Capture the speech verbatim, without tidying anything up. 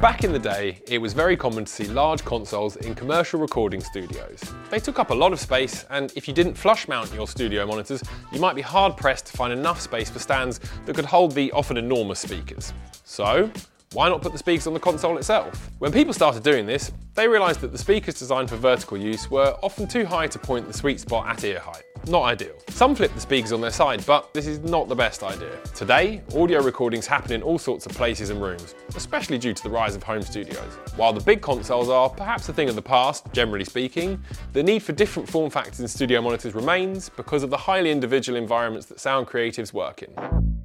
Back in the day, it was very common to see large consoles in commercial recording studios. They took up a lot of space, and if you didn't flush mount your studio monitors, you might be hard pressed to find enough space for stands that could hold the often enormous speakers. So, why not put the speakers on the console itself? When people started doing this, they realised that the speakers designed for vertical use were often too high to point the sweet spot at ear height. Not ideal. Some flip the speakers on their side, but this is not the best idea. Today, audio recordings happen in all sorts of places and rooms, especially due to the rise of home studios. While the big consoles are perhaps a thing of the past, generally speaking, the need for different form factors in studio monitors remains because of the highly individual environments that sound creatives work in.